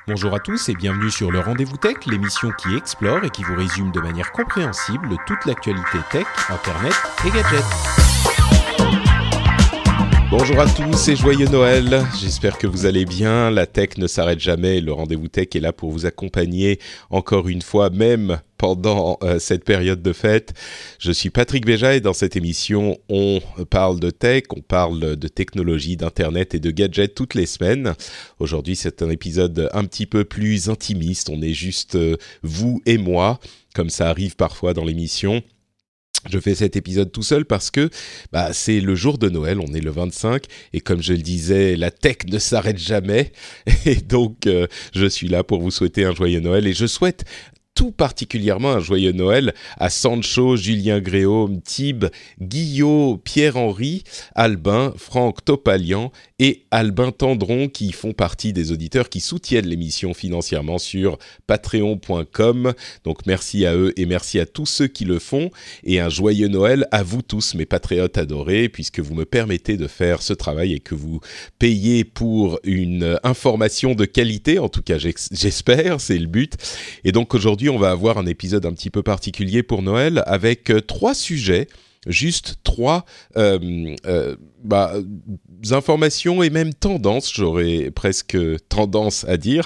Bonjour à tous et bienvenue sur le Rendez-vous Tech, l'émission qui explore et qui vous résume de manière compréhensible toute l'actualité tech, internet et gadgets. Bonjour à tous et joyeux Noël, j'espère que vous allez bien, la tech ne s'arrête jamais, le Rendez-vous Tech est là pour vous accompagner encore une fois, même pendant cette période de fête. Je suis Patrick Béja et dans cette émission, on parle de tech, on parle de technologie, d'internet et de gadgets toutes les semaines. Aujourd'hui, c'est un épisode un petit peu plus intimiste, on est juste vous et moi, comme ça arrive parfois dans l'émission. Je fais cet épisode tout seul parce que c'est le jour de Noël, on est le 25, et comme je le disais, la tech ne s'arrête jamais, et donc je suis là pour vous souhaiter un joyeux Noël, et je souhaite tout particulièrement un joyeux Noël à Sancho, Julien Gréaume, Thib, Guillaume, Pierre-Henri, Albin, Franck Topalian et Albin Tendron qui font partie des auditeurs qui soutiennent l'émission financièrement sur patreon.com. Donc merci à eux et merci à tous ceux qui le font et un joyeux Noël à vous tous mes patriotes adorés puisque vous me permettez de faire ce travail et que vous payez pour une information de qualité, en tout cas j'espère, c'est le but. Et donc aujourd'hui on va avoir un épisode un petit peu particulier pour Noël avec trois sujets, juste trois informations et même tendances, j'aurais presque tendance à dire.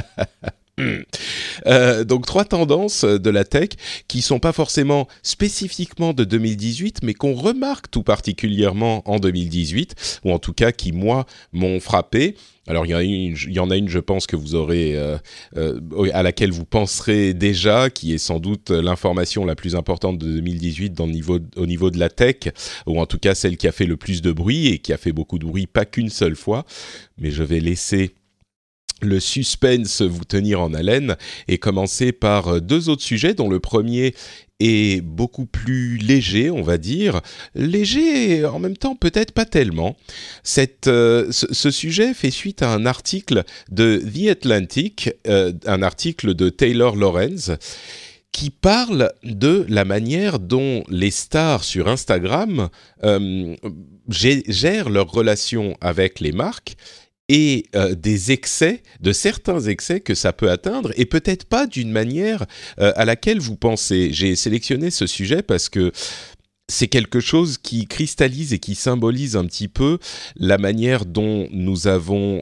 Donc trois tendances de la tech qui sont pas forcément spécifiquement de 2018 mais qu'on remarque tout particulièrement en 2018 ou en tout cas qui moi m'ont frappé. Alors il y en a une je pense que vous aurez à laquelle vous penserez déjà, qui est sans doute l'information la plus importante de 2018 au niveau de la tech, ou en tout cas celle qui a fait le plus de bruit et qui a fait beaucoup de bruit pas qu'une seule fois, mais je vais laisser le suspense vous tenir en haleine et commencer par deux autres sujets dont le premier est beaucoup plus léger, on va dire. Léger et en même temps peut-être pas tellement. Ce sujet fait suite à un article de The Atlantic, un article de Taylor Lorenz, qui parle de la manière dont les stars sur Instagram gèrent leurs relations avec les marques et de certains excès que ça peut atteindre, et peut-être pas d'une manière à laquelle vous pensez. J'ai sélectionné ce sujet parce que c'est quelque chose qui cristallise et qui symbolise un petit peu la manière dont nous avons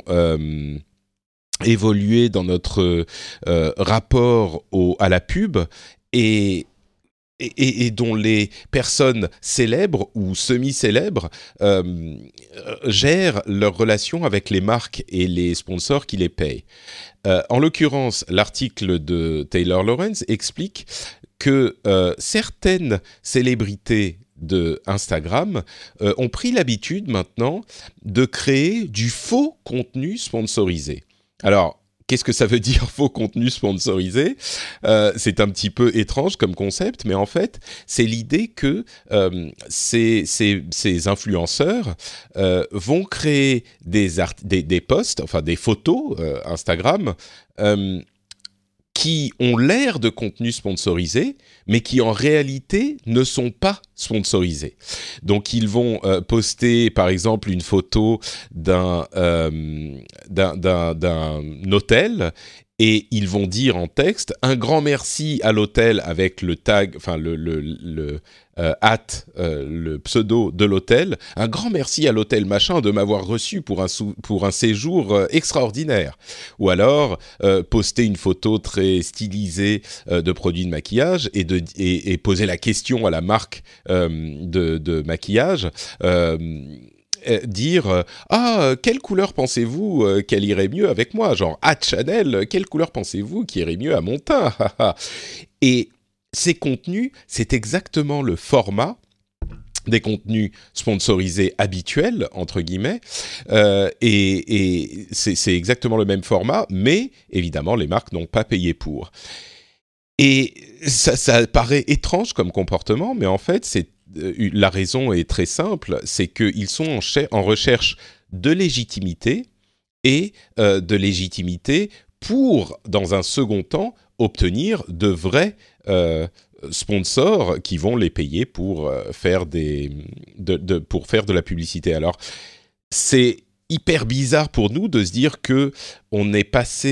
évolué dans notre rapport à la pub, et dont les personnes célèbres ou semi-célèbres gèrent leurs relations avec les marques et les sponsors qui les payent. En l'occurrence, l'article de Taylor Lorenz explique que certaines célébrités de Instagram ont pris l'habitude maintenant de créer du faux contenu sponsorisé. Alors, qu'est-ce que ça veut dire faux contenu sponsorisé ? C'est un petit peu étrange comme concept, mais en fait, c'est l'idée que ces influenceurs vont créer des posts, enfin des photos Instagram, qui ont l'air de contenu sponsorisé, mais qui en réalité ne sont pas sponsorisés. Donc ils vont poster par exemple une photo d'un hôtel, et ils vont dire en texte un grand merci à l'hôtel avec le tag, enfin le pseudo de l'hôtel, un grand merci à l'hôtel machin de m'avoir reçu pour un séjour extraordinaire. Ou alors poster une photo très stylisée de produits de maquillage et poser la question à la marque de maquillage. Dire quelle couleur pensez-vous qu'elle irait mieux avec moi, genre Chanel, quelle couleur pensez-vous qui irait mieux à mon teint? Et ces contenus, c'est exactement le format des contenus sponsorisés habituels, entre guillemets, et c'est exactement le même format, mais évidemment les marques n'ont pas payé pour. Et ça paraît étrange comme comportement, mais en fait la raison est très simple, c'est qu'ils sont en recherche de légitimité et de légitimité pour, dans un second temps, obtenir de vrais sponsors qui vont les payer pour faire pour faire de la publicité. Alors, c'est hyper bizarre pour nous de se dire que on est passé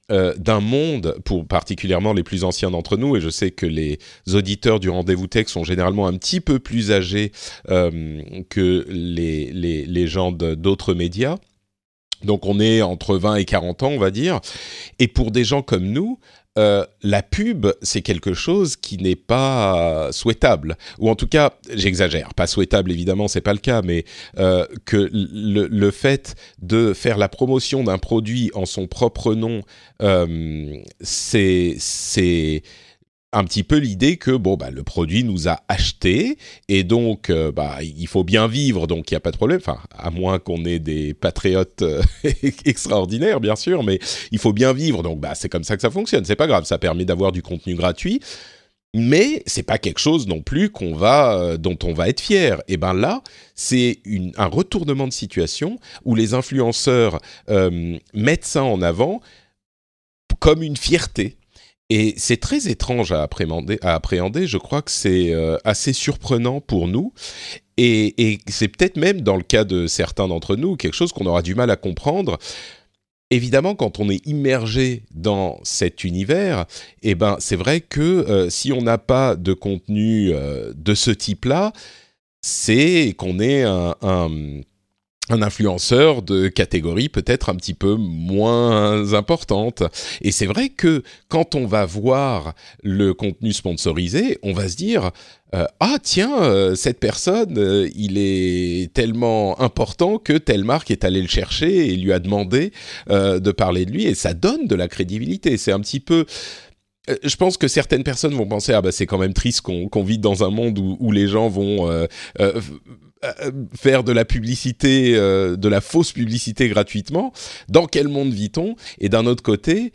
d'un monde, pour particulièrement les plus anciens d'entre nous, et je sais que les auditeurs du Rendez-vous Tech sont généralement un petit peu plus âgés que les gens d'autres médias. Donc on est entre 20 et 40 ans, on va dire. Et pour des gens comme nous, la pub, c'est quelque chose qui n'est pas souhaitable. Ou en tout cas, j'exagère, pas souhaitable évidemment, c'est pas le cas, mais que le fait de faire la promotion d'un produit en son propre nom, c'est un petit peu l'idée que le produit nous a acheté et donc il faut bien vivre, donc il n'y a pas de problème, enfin à moins qu'on ait des patriotes extraordinaires bien sûr, mais il faut bien vivre, donc c'est comme ça que ça fonctionne, c'est pas grave, ça permet d'avoir du contenu gratuit, mais c'est pas quelque chose non plus dont on va être fier. Et là, c'est un retournement de situation où les influenceurs mettent ça en avant comme une fierté. Et c'est très étrange à appréhender. Je crois que c'est assez surprenant pour nous. Et c'est peut-être même, dans le cas de certains d'entre nous, quelque chose qu'on aura du mal à comprendre. Évidemment, quand on est immergé dans cet univers, c'est vrai que si on n'a pas de contenu de ce type-là, c'est qu'on est un influenceur de catégorie peut-être un petit peu moins importante. Et c'est vrai que quand on va voir le contenu sponsorisé, on va se dire ah tiens, cette personne, il est tellement important que telle marque est allée le chercher et lui a demandé de parler de lui, et ça donne de la crédibilité. C'est un petit peu... Je pense que certaines personnes vont penser c'est quand même triste qu'on vit dans un monde où les gens vont faire de la publicité, de la fausse publicité gratuitement. Dans quel monde vit-on ? Et d'un autre côté,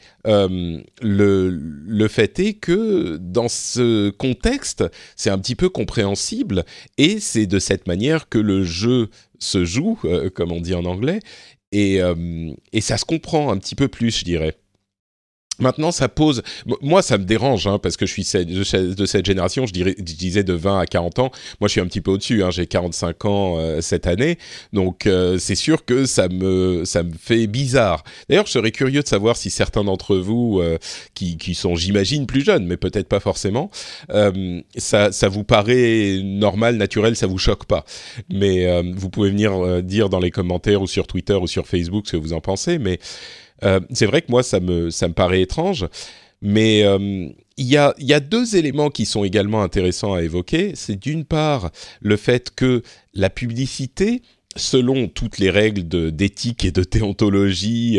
le fait est que dans ce contexte, c'est un petit peu compréhensible, et c'est de cette manière que le jeu se joue, comme on dit en anglais, et ça se comprend un petit peu plus, je dirais. Maintenant, ça pose... Moi, ça me dérange, parce que je suis de cette génération, je disais de 20 à 40 ans. Moi, je suis un petit peu au-dessus, j'ai 45 ans cette année. Donc, c'est sûr que ça me fait bizarre. D'ailleurs, je serais curieux de savoir si certains d'entre vous, qui sont, j'imagine, plus jeunes, mais peut-être pas forcément, ça vous paraît normal, naturel, ça vous choque pas. Mais vous pouvez venir dire dans les commentaires ou sur Twitter ou sur Facebook ce que vous en pensez, mais... c'est vrai que moi, ça me paraît étrange, mais il y a deux éléments qui sont également intéressants à évoquer. C'est d'une part le fait que la publicité, selon toutes les règles d'éthique et de déontologie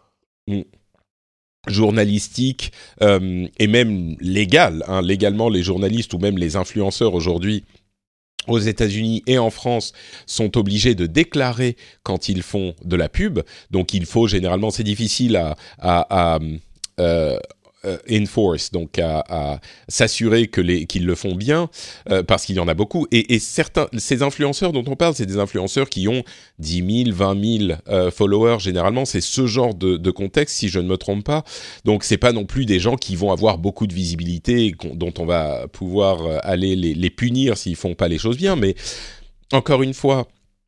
journalistique et même légale, légalement les journalistes ou même les influenceurs aujourd'hui, aux États-Unis et en France, sont obligés de déclarer quand ils font de la pub. Donc, il faut généralement, c'est difficile à enforce, donc à s'assurer qu'ils le font bien, parce qu'il y en a beaucoup. Et certains, ces influenceurs dont on parle, c'est des influenceurs qui ont 10 000, 20 000 followers. Généralement, c'est ce genre de contexte, si je ne me trompe pas. Donc, c'est pas non plus des gens qui vont avoir beaucoup de visibilité et dont on va pouvoir aller les punir s'ils font pas les choses bien. Mais encore une fois,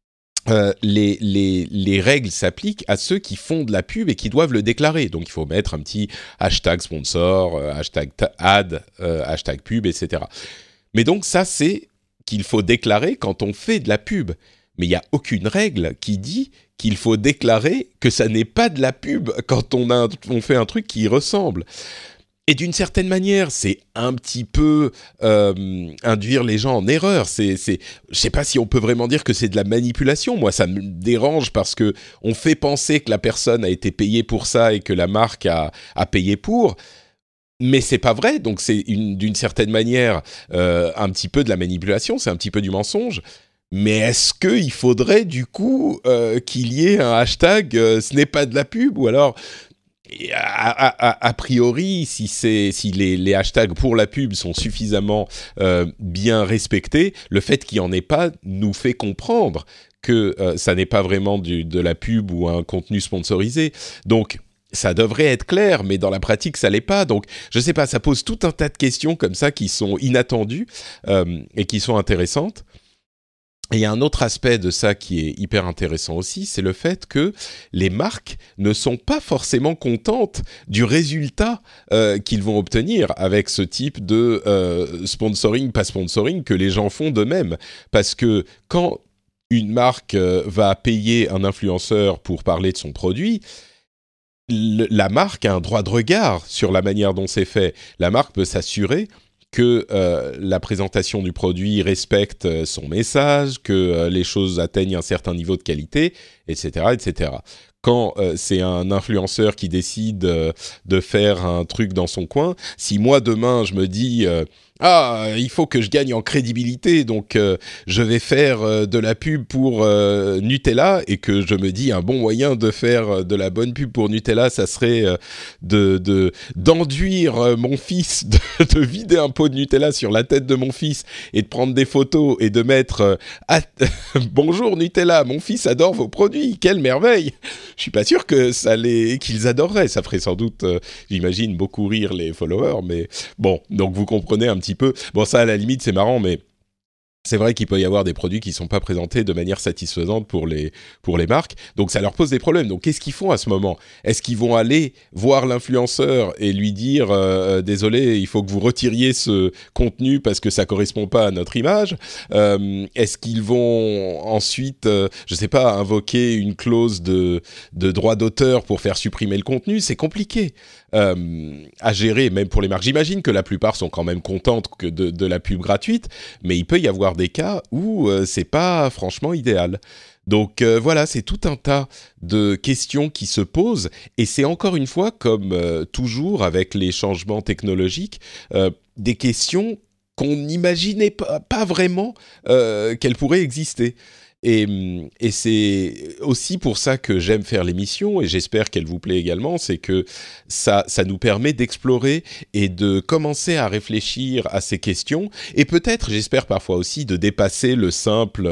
les règles s'appliquent à ceux qui font de la pub et qui doivent le déclarer. Donc, il faut mettre un petit hashtag sponsor, hashtag ad, hashtag pub, etc. Mais donc, ça, c'est qu'il faut déclarer quand on fait de la pub. Mais il n'y a aucune règle qui dit qu'il faut déclarer que ça n'est pas de la pub quand on fait un truc qui y ressemble. Et d'une certaine manière, c'est un petit peu induire les gens en erreur. Je sais pas si on peut vraiment dire que c'est de la manipulation. Moi, ça me dérange parce que on fait penser que la personne a été payée pour ça et que la marque a payé pour. Mais c'est pas vrai. Donc c'est d'une certaine manière un petit peu de la manipulation. C'est un petit peu du mensonge. Mais est-ce qu'il faudrait du coup qu'il y ait un hashtag ce n'est pas de la pub, ou alors a priori, si les hashtags pour la pub sont suffisamment bien respectés, le fait qu'il n'y en ait pas nous fait comprendre que ça n'est pas vraiment de la pub ou un contenu sponsorisé. Donc, ça devrait être clair, mais dans la pratique, ça l'est pas. Donc, je sais pas, ça pose tout un tas de questions comme ça qui sont inattendues et qui sont intéressantes. Et il y a un autre aspect de ça qui est hyper intéressant aussi, c'est le fait que les marques ne sont pas forcément contentes du résultat qu'ils vont obtenir avec ce type de sponsoring, pas sponsoring, que les gens font d'eux-mêmes. Parce que quand une marque va payer un influenceur pour parler de son produit, la marque a un droit de regard sur la manière dont c'est fait. La marque peut s'assurer que la présentation du produit respecte son message, que les choses atteignent un certain niveau de qualité, etc., etc. Quand c'est un influenceur qui décide de faire un truc dans son coin, si moi demain je me dis il faut que je gagne en crédibilité, donc je vais faire de la pub pour Nutella, et que je me dis un bon moyen de faire de la bonne pub pour Nutella, ça serait d'enduire mon fils, de vider un pot de Nutella sur la tête de mon fils et de prendre des photos et de mettre bonjour Nutella, mon fils adore vos produits, quelle merveille. Je suis pas sûr que qu'ils adoreraient. Ça ferait sans doute, j'imagine, beaucoup rire les followers, mais bon, donc vous comprenez un petit peu. Bon, ça, à la limite, c'est marrant, mais c'est vrai qu'il peut y avoir des produits qui ne sont pas présentés de manière satisfaisante pour les marques, donc ça leur pose des problèmes. Donc qu'est-ce qu'ils font à ce moment ? Est-ce qu'ils vont aller voir l'influenceur et lui dire désolé, il faut que vous retiriez ce contenu parce que ça ne correspond pas à notre image ? Est-ce qu'ils vont ensuite, je ne sais pas, invoquer une clause de droit d'auteur pour faire supprimer le contenu ? C'est compliqué à gérer, même pour les marques. J'imagine que la plupart sont quand même contentes de la pub gratuite, mais il peut y avoir des cas où c'est pas franchement idéal. Donc voilà, c'est tout un tas de questions qui se posent, et c'est encore une fois, comme toujours avec les changements technologiques, des questions qu'on n'imaginait pas vraiment qu'elles pourraient exister. Et c'est aussi pour ça que j'aime faire l'émission, et j'espère qu'elle vous plaît également, c'est que ça nous permet d'explorer et de commencer à réfléchir à ces questions, et peut-être, j'espère parfois aussi, de dépasser le simple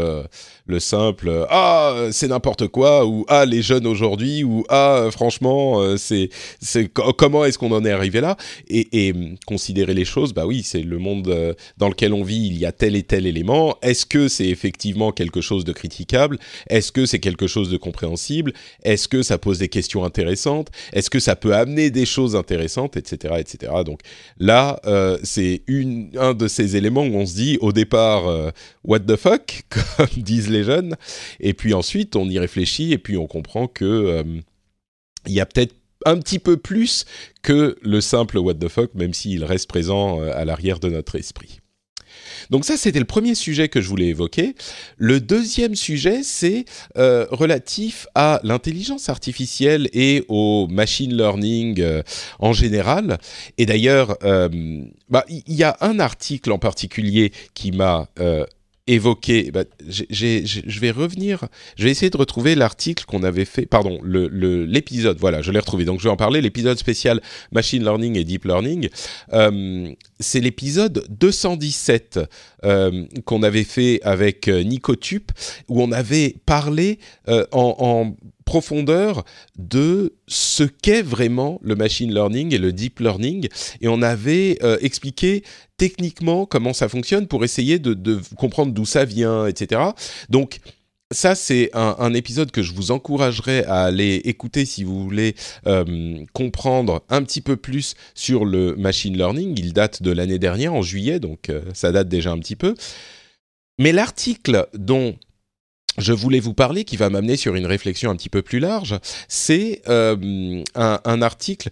c'est n'importe quoi, ou les jeunes aujourd'hui, ou franchement comment est-ce qu'on en est arrivé là, et considérer les choses. Bah oui, c'est le monde dans lequel on vit, il y a tel et tel élément. Est-ce que c'est effectivement quelque chose de critiquable ? Est-ce que c'est quelque chose de compréhensible ? Est-ce que ça pose des questions intéressantes ? Est-ce que ça peut amener des choses intéressantes, etc., etc. Donc là, c'est un de ces éléments où on se dit au départ what the fuck, comme disent les jeunes, et puis ensuite on y réfléchit, et puis on comprend que il y a peut-être un petit peu plus que le simple what the fuck, même s'il reste présent à l'arrière de notre esprit. Donc ça, c'était le premier sujet que je voulais évoquer. Le deuxième sujet, c'est relatif à l'intelligence artificielle et au machine learning en général. Et d'ailleurs, il y a un article en particulier qui m'a évoqué. Je vais revenir. Je vais essayer de retrouver l'article qu'on avait fait. Pardon, l'épisode. Voilà, je l'ai retrouvé. Donc je vais en parler. L'épisode spécial Machine Learning et Deep Learning. C'est l'épisode 217 qu'on avait fait avec Nico Tup, où on avait parlé en profondeur de ce qu'est vraiment le machine learning et le deep learning, et on avait expliqué techniquement comment ça fonctionne pour essayer de comprendre d'où ça vient, etc. Donc ça, c'est un épisode que je vous encouragerais à aller écouter si vous voulez comprendre un petit peu plus sur le machine learning. Il date de l'année dernière, en juillet, donc ça date déjà un petit peu. Mais l'article dont je voulais vous parler, qui va m'amener sur une réflexion un petit peu plus large, c'est un article,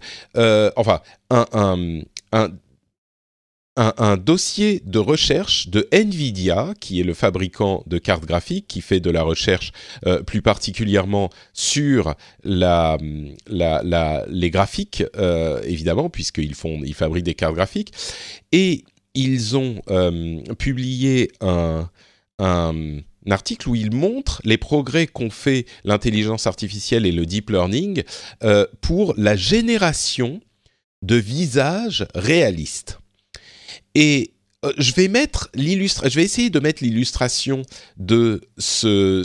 un dossier de recherche de NVIDIA, qui est le fabricant de cartes graphiques, qui fait de la recherche plus particulièrement sur les graphiques, évidemment, puisqu'ils fabriquent des cartes graphiques. Et ils ont publié un article où il montre les progrès qu'ont fait l'intelligence artificielle et le deep learning pour la génération de visages réalistes. Et je vais essayer de mettre l'illustration de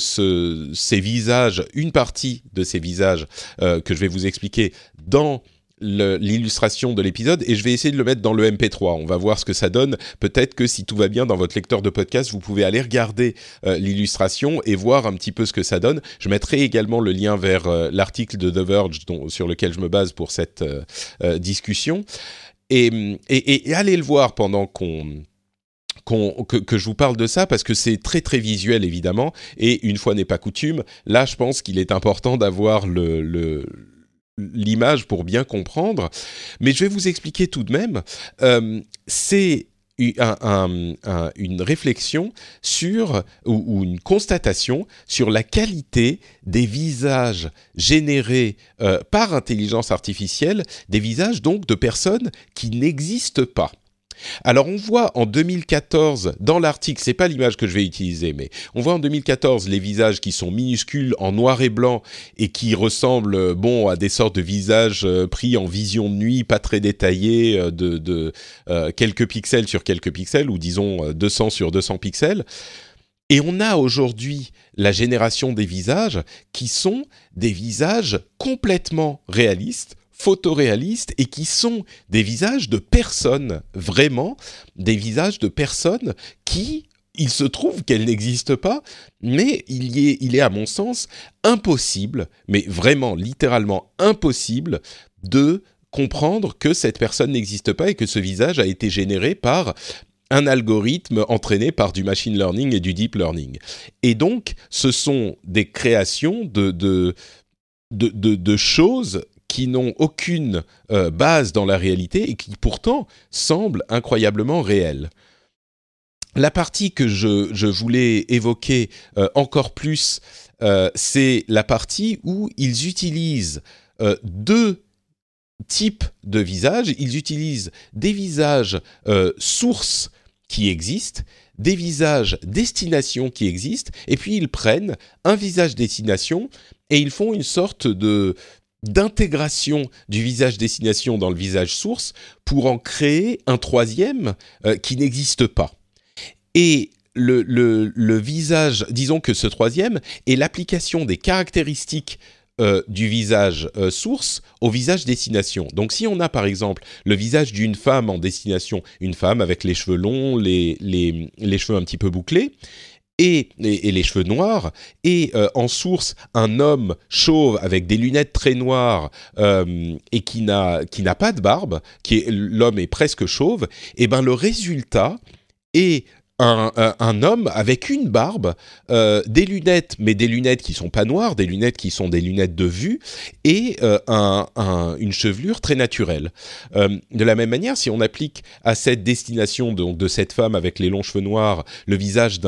ces visages, une partie de ces visages que je vais vous expliquer dans l'illustration de l'épisode et je vais essayer de le mettre dans le MP3. On va voir ce que ça donne. Peut-être que si tout va bien dans votre lecteur de podcast, vous pouvez aller regarder l'illustration et voir un petit peu ce que ça donne. Je mettrai également le lien vers l'article de The Verge sur lequel je me base pour cette discussion. Et allez le voir pendant que je vous parle de ça, parce que c'est très très visuel évidemment, et une fois n'est pas coutume, là je pense qu'il est important d'avoir l'image pour bien comprendre, mais je vais vous expliquer tout de même. C'est une réflexion sur, ou une constatation sur la qualité des visages générés par intelligence artificielle, des visages donc de personnes qui n'existent pas. Alors on voit en 2014 dans l'article, c'est pas l'image que je vais utiliser, mais on voit en 2014 les visages qui sont minuscules en noir et blanc et qui ressemblent à des sortes de visages pris en vision de nuit, pas très détaillés, de quelques pixels sur quelques pixels, ou disons 200 sur 200 pixels. Et on a aujourd'hui la génération des visages qui sont des visages complètement réalistes, photoréalistes, et qui sont des visages de personnes, vraiment des visages de personnes qui, il se trouve qu'elles n'existent pas, mais il est à mon sens impossible, mais vraiment littéralement impossible de comprendre que cette personne n'existe pas et que ce visage a été généré par un algorithme entraîné par du machine learning et du deep learning. Et donc, ce sont des créations de choses qui n'ont aucune base dans la réalité et qui pourtant semblent incroyablement réelles. La partie que je voulais évoquer encore plus, c'est la partie où ils utilisent deux types de visages. Ils utilisent des visages sources qui existent, des visages destination qui existent, et puis ils prennent un visage destination et ils font une sorte d'intégration du visage destination dans le visage source pour en créer un troisième qui n'existe pas. Et le visage, disons que ce troisième est l'application des caractéristiques du visage source au visage destination. Donc si on a par exemple le visage d'une femme en destination, une femme avec les cheveux longs, les cheveux un petit peu bouclés, et les cheveux noirs, et en source un homme chauve avec des lunettes très noires et qui n'a pas de barbe, l'homme est presque chauve, et ben le résultat est un homme avec une barbe, des lunettes, mais des lunettes qui sont pas noires, des lunettes qui sont des lunettes de vue, et une chevelure très naturelle. De la même manière, si on applique à cette destination donc de cette femme avec les longs cheveux noirs le visage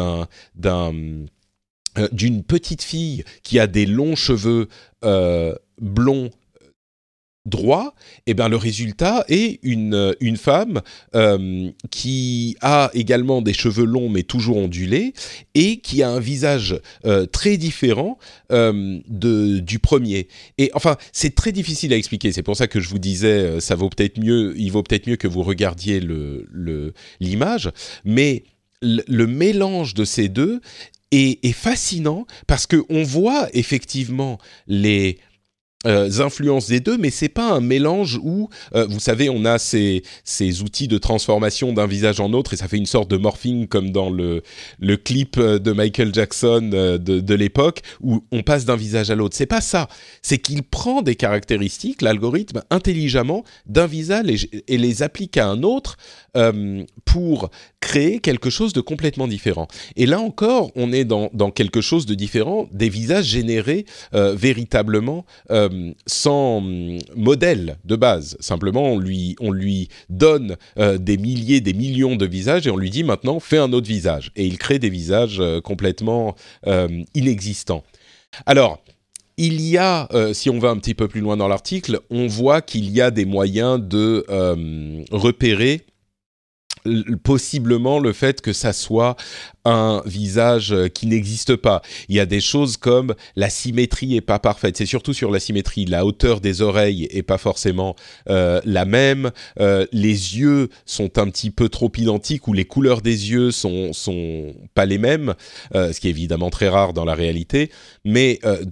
d'une petite fille qui a des longs cheveux blonds droit, et ben le résultat est une femme qui a également des cheveux longs mais toujours ondulés et qui a un visage très différent du premier. Et enfin, c'est très difficile à expliquer. C'est pour ça que je vous disais, il vaut peut-être mieux que vous regardiez l'image, mais le mélange de ces deux est fascinant parce que on voit effectivement les influences des deux, mais c'est pas un mélange où, vous savez, on a ces outils de transformation d'un visage en autre et ça fait une sorte de morphing comme dans le clip de Michael Jackson de l'époque où on passe d'un visage à l'autre. C'est pas ça. C'est qu'il prend des caractéristiques, l'algorithme, intelligemment d'un visage et les applique à un autre pour créer quelque chose de complètement différent. Et là encore, on est dans quelque chose de différent, des visages générés véritablement sans modèle de base. Simplement, on lui donne des milliers, des millions de visages et on lui dit maintenant, fais un autre visage. Et il crée des visages complètement inexistants. Alors, il y a, si on va un petit peu plus loin dans l'article, on voit qu'il y a des moyens de repérer possiblement le fait que ça soit un visage qui n'existe pas. Il y a des choses comme la symétrie est pas parfaite. C'est surtout sur la symétrie. La hauteur des oreilles est pas forcément la même. Les yeux sont un petit peu trop identiques ou les couleurs des yeux sont pas les mêmes, ce qui est évidemment très rare dans la réalité. Mais donc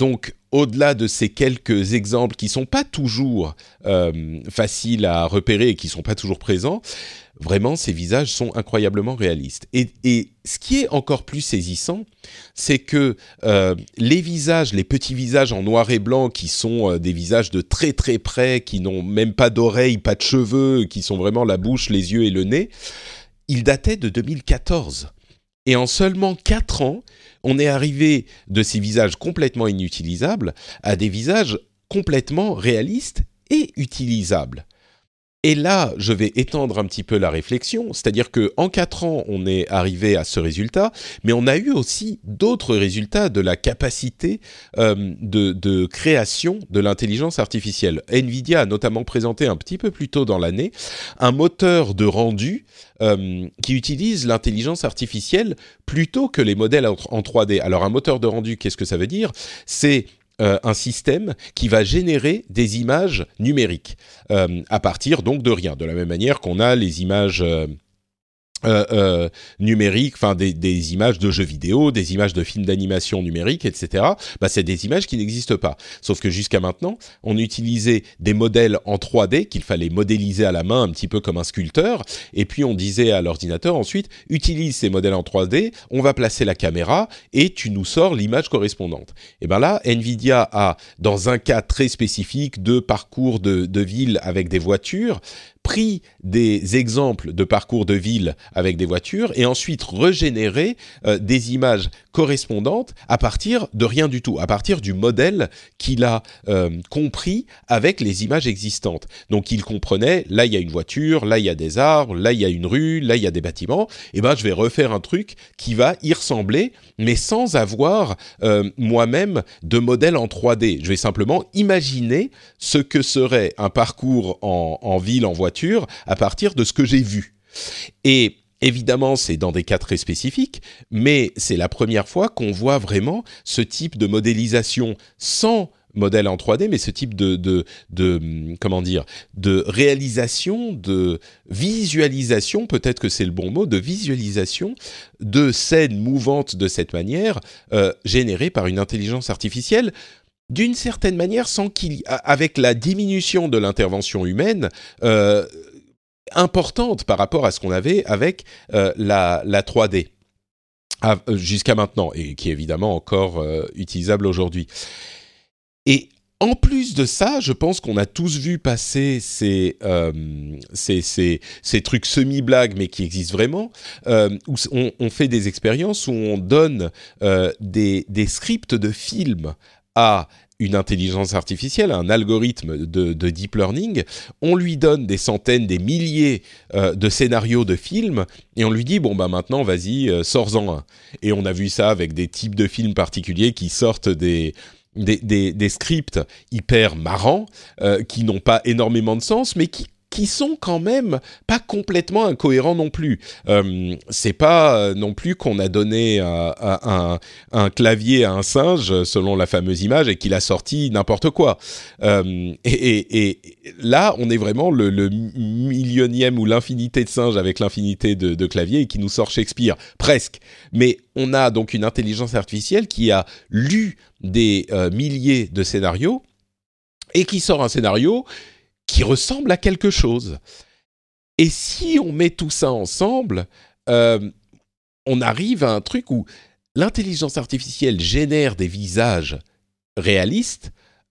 au-delà de ces quelques exemples qui sont pas toujours faciles à repérer et qui sont pas toujours présents, vraiment, ces visages sont incroyablement réalistes. Et ce qui est encore plus saisissant, c'est que les visages, les petits visages en noir et blanc, qui sont des visages de très très près, qui n'ont même pas d'oreilles, pas de cheveux, qui sont vraiment la bouche, les yeux et le nez, ils dataient de 2014. Et en seulement 4 ans, on est arrivé de ces visages complètement inutilisables à des visages complètement réalistes et utilisables. Et là, je vais étendre un petit peu la réflexion, c'est-à-dire qu'en 4 ans, on est arrivé à ce résultat, mais on a eu aussi d'autres résultats de la capacité de création de l'intelligence artificielle. NVIDIA a notamment présenté un petit peu plus tôt dans l'année un moteur de rendu qui utilise l'intelligence artificielle plutôt que les modèles en 3D. Alors un moteur de rendu, qu'est-ce que ça veut dire ? C'est un système qui va générer des images numériques à partir donc de rien. De la même manière qu'on a les images numériques, enfin des images de jeux vidéo, des images de films d'animation numériques, etc. Bah, c'est des images qui n'existent pas. Sauf que jusqu'à maintenant, on utilisait des modèles en 3D qu'il fallait modéliser à la main, un petit peu comme un sculpteur, et puis on disait à l'ordinateur ensuite, utilise ces modèles en 3D, on va placer la caméra, et tu nous sors l'image correspondante. Et ben là, NVIDIA a, dans un cas très spécifique de parcours de ville avec des voitures, pris des exemples de parcours de ville avec des voitures et ensuite régénéré des images correspondantes à partir de rien du tout, à partir du modèle qu'il a compris avec les images existantes. Donc il comprenait, là il y a une voiture, là il y a des arbres, là il y a une rue, là il y a des bâtiments, et ben je vais refaire un truc qui va y ressembler, mais sans avoir moi-même de modèle en 3D. Je vais simplement imaginer ce que serait un parcours en ville, en voiture, à partir de ce que j'ai vu. Et évidemment, c'est dans des cas très spécifiques, mais c'est la première fois qu'on voit vraiment ce type de modélisation sans modèle en 3D, mais ce type comment dire, de réalisation, de visualisation, peut-être que c'est le bon mot, de visualisation de scènes mouvantes de cette manière, générées par une intelligence artificielle, d'une certaine manière, avec la diminution de l'intervention humaine importante par rapport à ce qu'on avait avec la 3D jusqu'à maintenant, et qui est évidemment encore utilisable aujourd'hui. Et en plus de ça, je pense qu'on a tous vu passer ces trucs semi-blagues, mais qui existent vraiment, où on fait des expériences où on donne des scripts de films à une intelligence artificielle, un algorithme de deep learning, on lui donne des centaines, des milliers de scénarios de films, et on lui dit, bon bah maintenant, vas-y, sors-en un. Et on a vu ça avec des types de films particuliers qui sortent des scripts hyper marrants, qui n'ont pas énormément de sens, mais qui sont quand même pas complètement incohérents non plus. C'est pas non plus qu'on a donné un clavier à un singe, selon la fameuse image, et qu'il a sorti n'importe quoi. Et là, on est vraiment le millionième ou l'infinité de singes avec l'infinité de claviers, et qui nous sort Shakespeare, presque. Mais on a donc une intelligence artificielle qui a lu des milliers de scénarios, et qui sort un scénario qui ressemble à quelque chose. Et si on met tout ça ensemble, on arrive à un truc où l'intelligence artificielle génère des visages réalistes,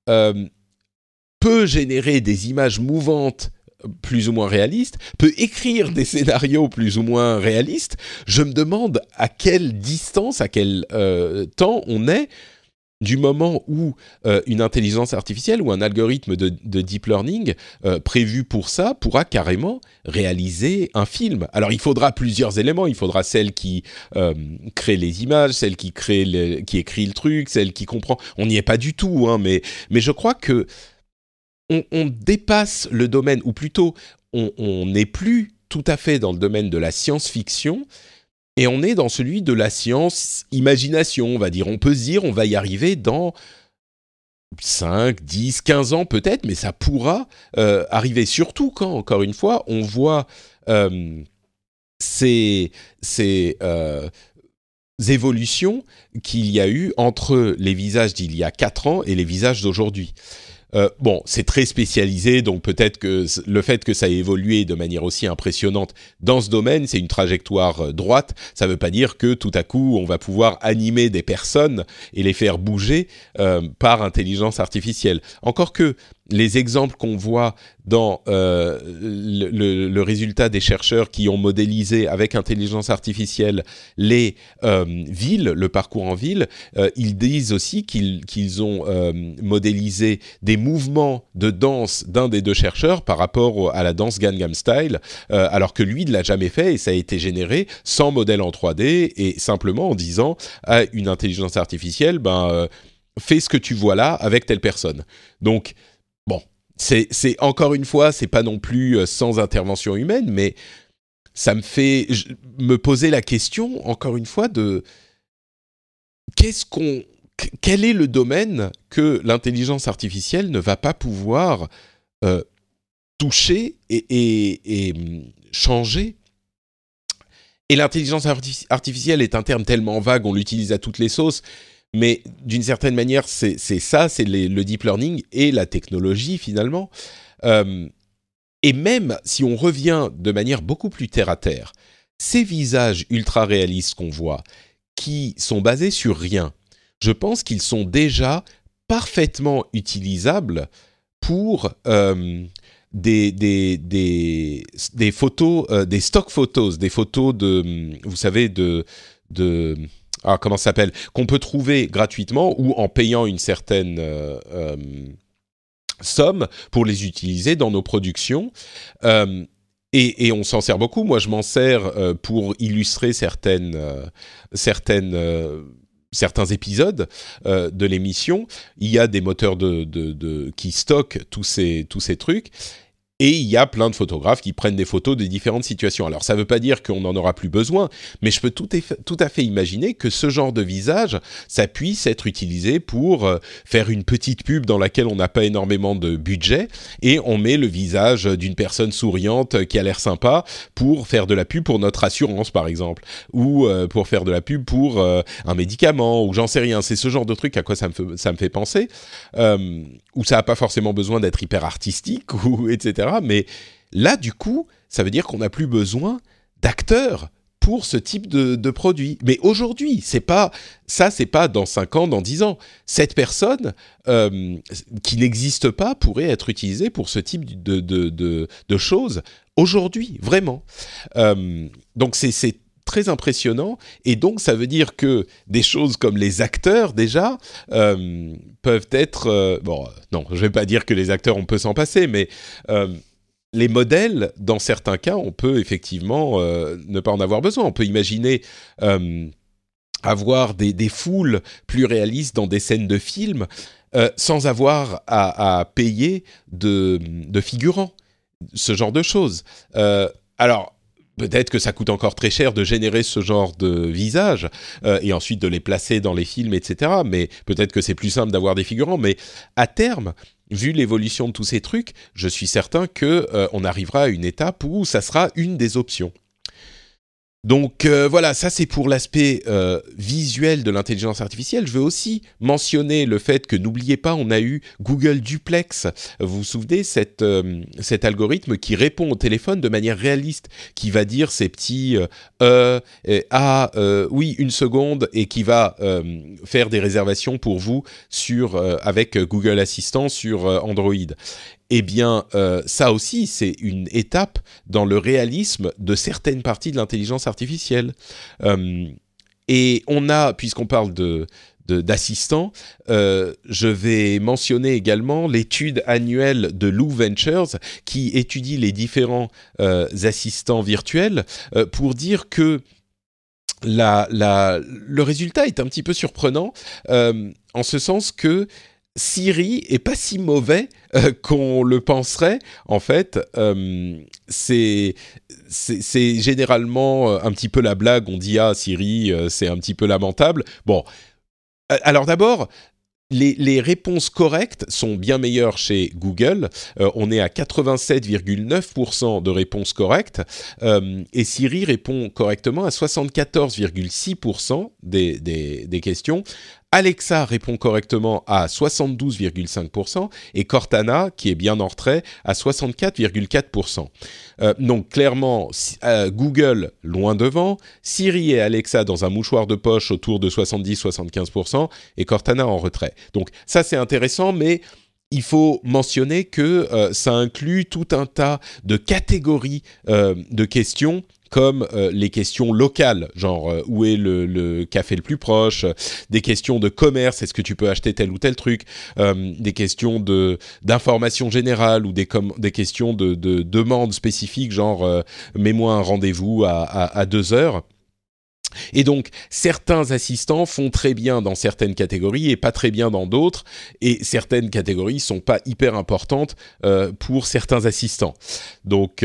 peut générer des images mouvantes plus ou moins réalistes, peut écrire des scénarios plus ou moins réalistes. Je me demande à quelle distance, à quel temps on est du moment où une intelligence artificielle ou un algorithme de deep learning prévu pour ça pourra carrément réaliser un film. Alors il faudra plusieurs éléments, il faudra celle qui crée les images, celle qui qui écrit le truc, celle qui comprend. On n'y est pas du tout, hein, mais je crois que on dépasse le domaine, ou plutôt on n'est plus tout à fait dans le domaine de la science-fiction. Et on est dans celui de la science-imagination, on va dire. On peut se dire, on va y arriver dans 5, 10, 15 ans peut-être, mais ça pourra arriver. Surtout quand, encore une fois, on voit ces évolutions qu'il y a eu entre les visages d'il y a 4 ans et les visages d'aujourd'hui. Bon, c'est très spécialisé, donc peut-être que le fait que ça ait évolué de manière aussi impressionnante dans ce domaine, c'est une trajectoire droite. Ça ne veut pas dire que tout à coup, on va pouvoir animer des personnes et les faire bouger par intelligence artificielle. Encore que les exemples qu'on voit dans le résultat des chercheurs qui ont modélisé avec intelligence artificielle les villes, le parcours en ville, ils disent aussi qu'ils ont modélisé des mouvements de danse d'un des deux chercheurs par rapport à la danse Gangnam Style, alors que lui ne l'a jamais fait et ça a été généré sans modèle en 3D et simplement en disant à une intelligence artificielle, fais ce que tu vois là avec telle personne. Donc, bon, c'est encore une fois, c'est pas non plus sans intervention humaine, mais ça me fait me poser la question, encore une fois, de quel est le domaine que l'intelligence artificielle ne va pas pouvoir toucher et changer. Et l'intelligence artificielle est un terme tellement vague, on l'utilise à toutes les sauces, mais d'une certaine manière, c'est ça, c'est le deep learning et la technologie finalement. Et même si on revient de manière beaucoup plus terre à terre, ces visages ultra réalistes qu'on voit, qui sont basés sur rien, je pense qu'ils sont déjà parfaitement utilisables pour des photos, des stock photos, des photos vous savez, comment ça s'appelle, qu'on peut trouver gratuitement ou en payant une certaine somme pour les utiliser dans nos productions. Et on s'en sert beaucoup. Moi, je m'en sers pour illustrer certains épisodes de l'émission. Il y a des moteurs qui stockent tous ces trucs. Et il y a plein de photographes qui prennent des photos de différentes situations. Alors, ça ne veut pas dire qu'on n'en aura plus besoin, mais je peux tout à fait imaginer que ce genre de visage, ça puisse être utilisé pour faire une petite pub dans laquelle on n'a pas énormément de budget, et on met le visage d'une personne souriante qui a l'air sympa pour faire de la pub pour notre assurance, par exemple, ou pour faire de la pub pour un médicament, ou j'en sais rien. C'est ce genre de truc à quoi ça me fait penser, où ça n'a pas forcément besoin d'être hyper artistique, ou etc. Mais là, du coup, ça veut dire qu'on n'a plus besoin d'acteurs pour ce type de produit. Mais aujourd'hui, c'est pas dans 5 ans, dans 10 ans. Cette personne qui n'existe pas pourrait être utilisée pour ce type de choses aujourd'hui, vraiment. Donc c'est très impressionnant, et donc ça veut dire que des choses comme les acteurs déjà peuvent être non, je vais pas dire que les acteurs on peut s'en passer, mais les modèles, dans certains cas, on peut effectivement ne pas en avoir besoin. On peut imaginer avoir des foules plus réalistes dans des scènes de films sans avoir à payer de figurants, ce genre de choses. Alors, peut-être que ça coûte encore très cher de générer ce genre de visage et ensuite de les placer dans les films, etc. Mais peut-être que c'est plus simple d'avoir des figurants. Mais à terme, vu l'évolution de tous ces trucs, je suis certain qu'on arrivera à une étape où ça sera une des options. Donc voilà, ça c'est pour l'aspect visuel de l'intelligence artificielle. Je veux aussi mentionner le fait que, n'oubliez pas, on a eu Google Duplex. Vous vous souvenez, cet algorithme qui répond au téléphone de manière réaliste, qui va dire ces petits oui, une seconde, et qui va faire des réservations pour vous avec Google Assistant sur Android. Eh bien, ça aussi, c'est une étape dans le réalisme de certaines parties de l'intelligence artificielle. Et on a, puisqu'on parle d'assistants, je vais mentionner également l'étude annuelle de Lou Ventures qui étudie les différents assistants virtuels pour dire que le résultat est un petit peu surprenant en ce sens que Siri est pas si mauvais qu'on le penserait. En fait, c'est généralement un petit peu la blague. On dit Siri, c'est un petit peu lamentable. Bon, alors d'abord, les réponses correctes sont bien meilleures chez Google. On est à 87,9% de réponses correctes. Et Siri répond correctement à 74,6% des questions. Alexa répond correctement à 72,5% et Cortana, qui est bien en retrait, à 64,4%. Donc clairement, Google loin devant, Siri et Alexa dans un mouchoir de poche autour de 70-75% et Cortana en retrait. Donc ça c'est intéressant, mais il faut mentionner que ça inclut tout un tas de catégories de questions comme les questions locales, genre où est le café le plus proche, des questions de commerce, est-ce que tu peux acheter tel ou tel truc, des questions d'information générale ou des questions de demandes spécifiques, genre mets-moi un rendez-vous à 2 heures. Et donc, certains assistants font très bien dans certaines catégories et pas très bien dans d'autres. Et certaines catégories sont pas hyper importantes pour certains assistants. Donc,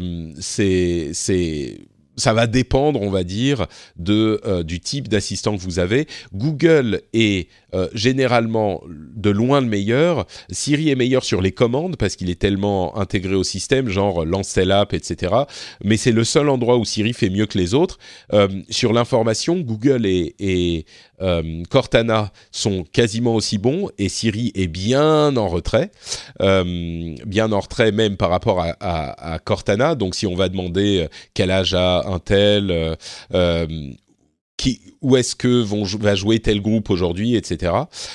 ça va dépendre, on va dire, du type d'assistant que vous avez. Google est généralement de loin le meilleur. Siri est meilleur sur les commandes parce qu'il est tellement intégré au système, genre lance telle app, etc. Mais c'est le seul endroit où Siri fait mieux que les autres. Sur l'information, Google et Cortana sont quasiment aussi bons et Siri est bien en retrait. Bien en retrait même par rapport à Cortana. Donc si on va demander quel âge a un tel, où est-ce que va jouer tel groupe aujourd'hui, etc.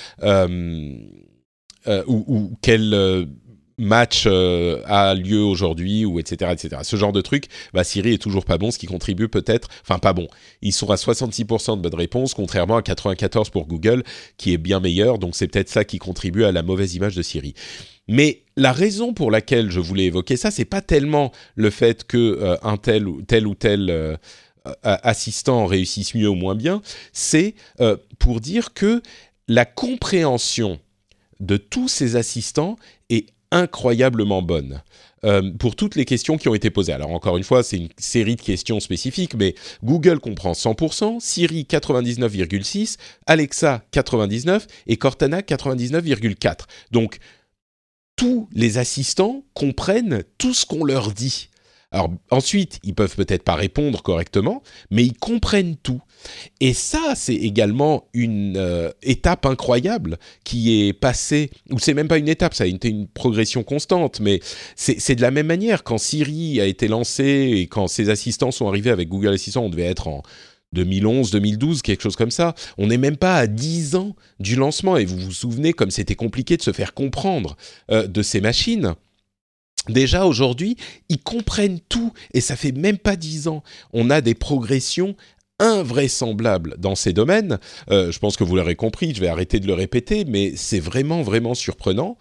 Ou quel match a lieu aujourd'hui, ou etc., etc. Ce genre de truc, Siri est toujours pas bon, ce qui contribue peut-être... Enfin, pas bon. Ils sont à 66% de bonnes réponses, contrairement à 94% pour Google, qui est bien meilleur. Donc, c'est peut-être ça qui contribue à la mauvaise image de Siri. Mais la raison pour laquelle je voulais évoquer ça, c'est pas tellement le fait que un tel ou tel assistant réussisse mieux ou moins bien, c'est pour dire que la compréhension de tous ces assistants est incroyablement bonne pour toutes les questions qui ont été posées. Alors encore une fois, c'est une série de questions spécifiques, mais Google comprend 100%, Siri 99,6%, Alexa 99% et Cortana 99,4%. Donc, tous les assistants comprennent tout ce qu'on leur dit. Alors ensuite, ils peuvent peut-être pas répondre correctement, mais ils comprennent tout. Et ça, c'est également une étape incroyable qui est passée, ou c'est même pas une étape, ça a été une progression constante, mais c'est de la même manière. Quand Siri a été lancé et quand ses assistants sont arrivés avec Google Assistant, on devait être en 2011, 2012, quelque chose comme ça. On n'est même pas à 10 ans du lancement, et vous vous souvenez comme c'était compliqué de se faire comprendre de ces machines. Déjà, aujourd'hui, ils comprennent tout, et ça fait même pas 10 ans. On a des progressions invraisemblables dans ces domaines. Je pense que vous l'aurez compris, je vais arrêter de le répéter, mais c'est vraiment, vraiment surprenant.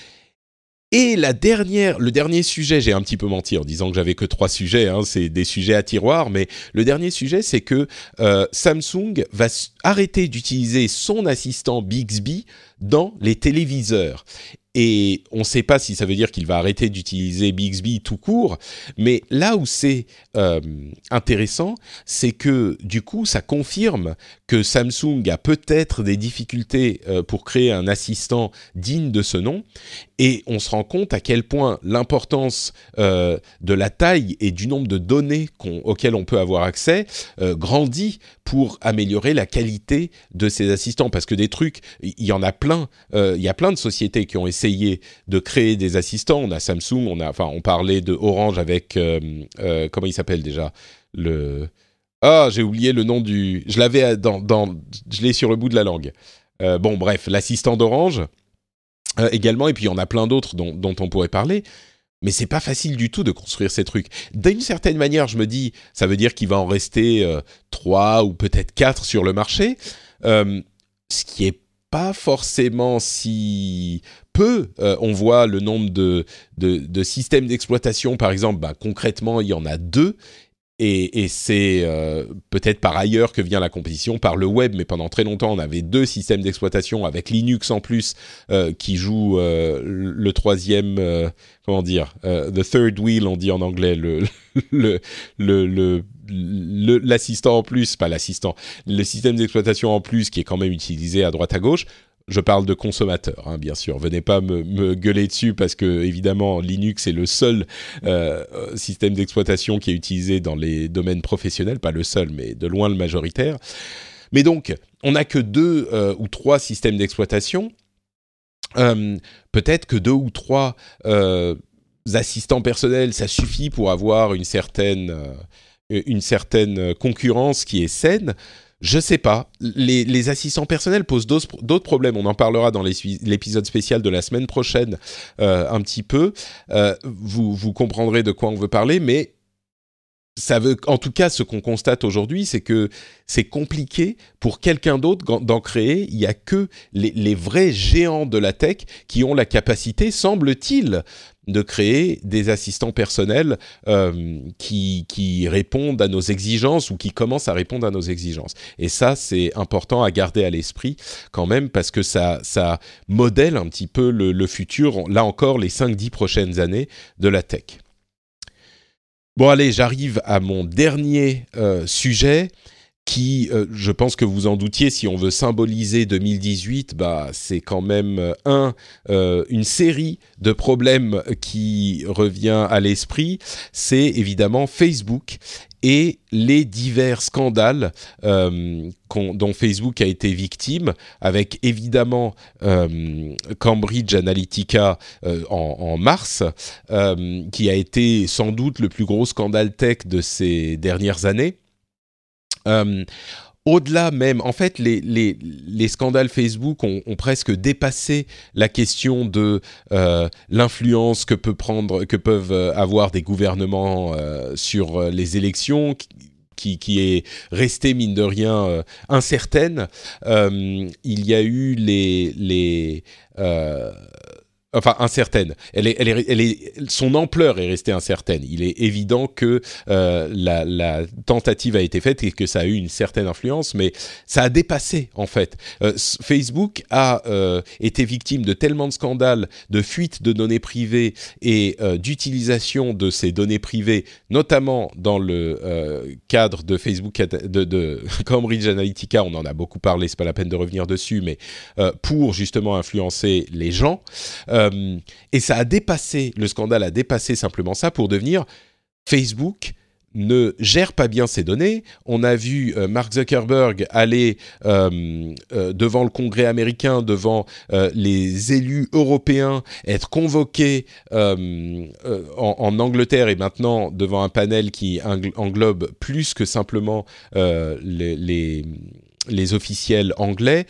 Et le dernier sujet, j'ai un petit peu menti en disant que j'avais que 3 sujets, hein, c'est des sujets à tiroir, mais le dernier sujet, c'est que Samsung va arrêter d'utiliser son assistant Bixby dans les téléviseurs. Et on ne sait pas si ça veut dire qu'il va arrêter d'utiliser Bixby tout court, mais là où c'est intéressant, c'est que du coup, ça confirme que Samsung a peut-être des difficultés pour créer un assistant digne de ce nom, et on se rend compte à quel point l'importance de la taille et du nombre de données auxquelles on peut avoir accès grandit pour améliorer la qualité de ces assistants. Parce que des trucs, il y en a plein, il y a plein de sociétés qui ont essayé de créer des assistants. On a Samsung, on parlait de Orange avec, comment il s'appelle déjà j'ai oublié le nom je l'avais je l'ai sur le bout de la langue. Bon, bref, l'assistant d'Orange également, et puis il y en a plein d'autres dont on pourrait parler. Mais c'est pas facile du tout de construire ces trucs. D'une certaine manière, je me dis, ça veut dire qu'il va en rester 3 ou peut-être 4 sur le marché, ce qui est pas forcément si peu. On voit le nombre de systèmes d'exploitation, par exemple, concrètement, il y en a 2. Et c'est peut-être par ailleurs que vient la compétition, par le web, mais pendant très longtemps, on avait 2 systèmes d'exploitation avec Linux en plus qui joue le troisième, the third wheel, on dit en anglais, l'assistant en plus, pas l'assistant, le système d'exploitation en plus qui est quand même utilisé à droite à gauche. Je parle de consommateurs, hein, bien sûr. Venez pas me gueuler dessus parce que, évidemment, Linux est le seul système d'exploitation qui est utilisé dans les domaines professionnels. Pas le seul, mais de loin le majoritaire. Mais donc, on n'a que 2 ou 3 systèmes d'exploitation. Peut-être que 2 ou 3 assistants personnels, ça suffit pour avoir une certaine concurrence qui est saine. Je sais pas. Les assistants personnels posent d'autres problèmes. On en parlera dans l'épisode spécial de la semaine prochaine un petit peu. Vous comprendrez de quoi on veut parler, mais ça veut, en tout cas, ce qu'on constate aujourd'hui, c'est que c'est compliqué pour quelqu'un d'autre d'en créer. Il y a que les vrais géants de la tech qui ont la capacité, semble-t-il, de créer des assistants personnels qui répondent à nos exigences ou qui commencent à répondre à nos exigences. Et ça, c'est important à garder à l'esprit quand même parce que ça modèle un petit peu le futur, là encore, les 5-10 prochaines années de la tech. Bon, allez, j'arrive à mon dernier sujet qui, je pense que vous en doutiez, si on veut symboliser 2018, c'est quand même une série de problèmes qui revient à l'esprit. C'est évidemment Facebook et les divers scandales dont Facebook a été victime, avec évidemment Cambridge Analytica en mars, qui a été sans doute le plus gros scandale tech de ces dernières années. Au-delà même, en fait, les scandales Facebook ont presque dépassé la question de l'influence que peuvent avoir des gouvernements sur les élections, qui est restée, mine de rien, incertaine. Il y a eu incertaine. Son ampleur est restée incertaine. Il est évident que la tentative a été faite et que ça a eu une certaine influence, mais ça a dépassé, en fait. Facebook a été victime de tellement de scandales, de fuites de données privées et d'utilisation de ces données privées, notamment dans le cadre de Facebook, de Cambridge Analytica. On en a beaucoup parlé, c'est pas la peine de revenir dessus, mais pour justement influencer les gens. Et le scandale a dépassé simplement ça pour devenir Facebook ne gère pas bien ses données. On a vu Mark Zuckerberg aller devant le Congrès américain, devant les élus européens, être convoqué en Angleterre et maintenant devant un panel qui englobe plus que simplement les officiels anglais.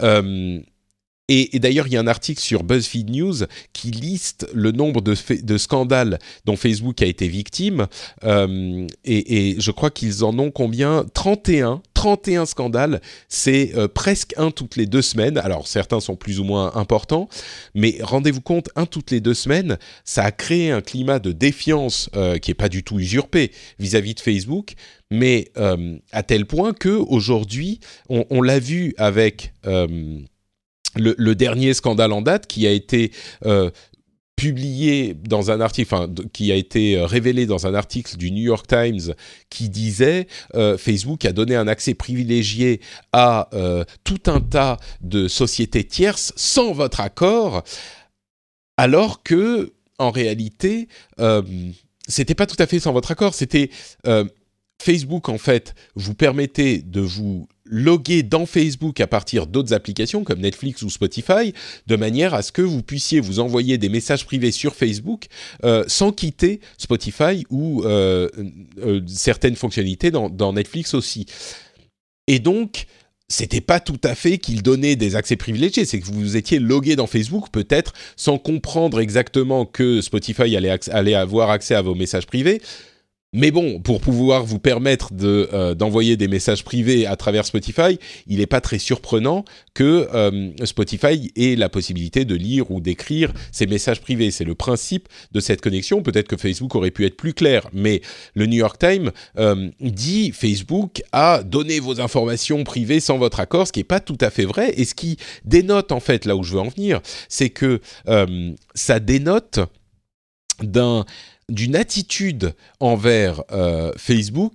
Et d'ailleurs, il y a un article sur BuzzFeed News qui liste le nombre de scandales dont Facebook a été victime. Et je crois qu'ils en ont combien ? 31 scandales. C'est presque un toutes les 2 semaines. Alors, certains sont plus ou moins importants. Mais rendez-vous compte, un toutes les 2 semaines, ça a créé un climat de défiance qui n'est pas du tout usurpé vis-à-vis de Facebook. Mais à tel point qu'aujourd'hui, on l'a vu avec... Le dernier scandale en date qui a été publié dans un article, qui a été révélé dans un article du New York Times qui disait Facebook a donné un accès privilégié à tout un tas de sociétés tierces sans votre accord, alors que en réalité c'était pas tout à fait sans votre accord, c'était Facebook en fait vous permettait de vous loguer dans Facebook à partir d'autres applications comme Netflix ou Spotify, de manière à ce que vous puissiez vous envoyer des messages privés sur Facebook sans quitter Spotify ou certaines fonctionnalités dans Netflix aussi. Et donc, c'était pas tout à fait qu'il donnait des accès privilégiés, c'est que vous étiez logué dans Facebook peut-être sans comprendre exactement que Spotify allait avoir accès à vos messages privés. Mais bon, pour pouvoir vous permettre d'envoyer des messages privés à travers Spotify, il n'est pas très surprenant que Spotify ait la possibilité de lire ou d'écrire ces messages privés. C'est le principe de cette connexion. Peut-être que Facebook aurait pu être plus clair, mais le New York Times dit Facebook a donné vos informations privées sans votre accord, ce qui n'est pas tout à fait vrai. Et ce qui dénote, en fait, là où je veux en venir, c'est que ça dénote d'une attitude envers Facebook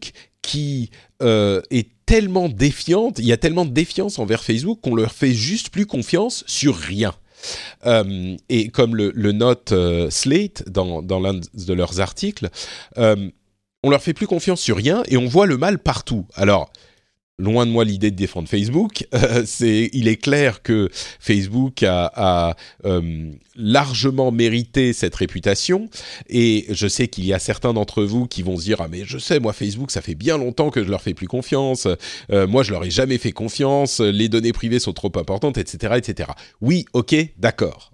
qui est tellement défiante, il y a tellement de défiance envers Facebook qu'on leur fait juste plus confiance sur rien. Et comme le note Slate dans l'un de leurs articles, on leur fait plus confiance sur rien et on voit le mal partout. Alors, loin de moi l'idée de défendre Facebook. Il est clair que Facebook a largement mérité cette réputation, et je sais qu'il y a certains d'entre vous qui vont se dire « Ah mais je sais, moi Facebook, ça fait bien longtemps que je leur fais plus confiance, moi je leur ai jamais fait confiance, les données privées sont trop importantes, etc. etc. » Oui, ok, d'accord.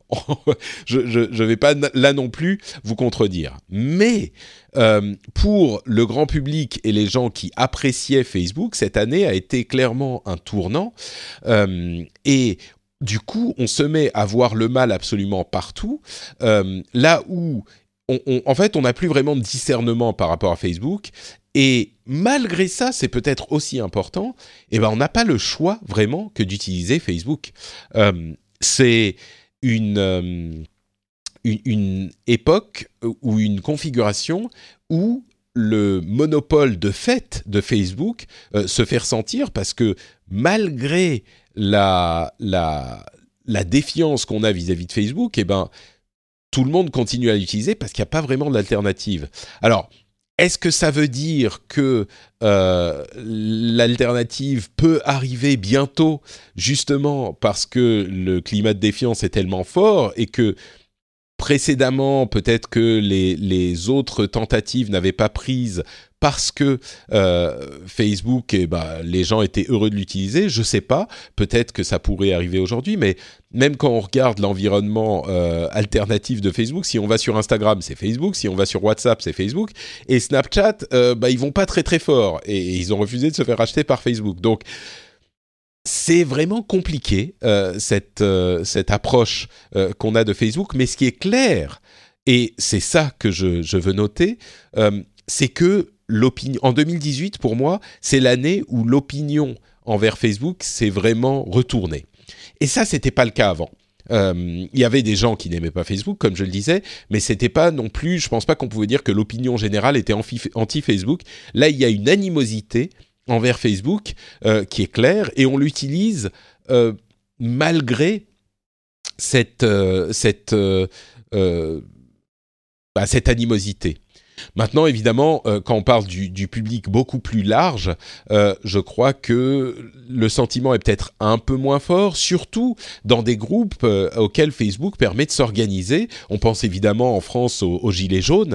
je vais pas là non plus vous contredire. Mais pour le grand public et les gens qui appréciaient Facebook, cette année a été clairement un tournant. Et du coup, on se met à voir le mal absolument partout, là où en fait, on n'a plus vraiment de discernement par rapport à Facebook. Et malgré ça, c'est peut-être aussi important, on n'a pas le choix vraiment que d'utiliser Facebook. C'est une époque ou une configuration où le monopole de fait de Facebook se fait ressentir, parce que malgré la défiance qu'on a vis-à-vis de Facebook, tout le monde continue à l'utiliser parce qu'il n'y a pas vraiment d'alternative. Alors, est-ce que ça veut dire que l'alternative peut arriver bientôt, justement parce que le climat de défiance est tellement fort et que précédemment, peut-être que les autres tentatives n'avaient pas prise parce que Facebook, les gens étaient heureux de l'utiliser. Je ne sais pas, peut-être que ça pourrait arriver aujourd'hui, mais même quand on regarde l'environnement alternatif de Facebook, si on va sur Instagram, c'est Facebook, si on va sur WhatsApp, c'est Facebook, et Snapchat, ils vont pas très très fort, et ils ont refusé de se faire acheter par Facebook. Donc, c'est vraiment compliqué, cette approche qu'on a de Facebook, mais ce qui est clair, et c'est ça que je veux noter, c'est que en 2018, pour moi, c'est l'année où l'opinion envers Facebook s'est vraiment retournée. Et ça, c'était pas le cas avant. Il y avait des gens qui n'aimaient pas Facebook, comme je le disais, mais c'était pas non plus, je pense pas qu'on pouvait dire que l'opinion générale était anti-Facebook. Là, il y a une animosité envers Facebook qui est claire, et on l'utilise malgré cette animosité. Maintenant, évidemment, quand on parle du public beaucoup plus large, je crois que le sentiment est peut-être un peu moins fort, surtout dans des groupes auxquels Facebook permet de s'organiser. On pense évidemment en France aux Gilets jaunes.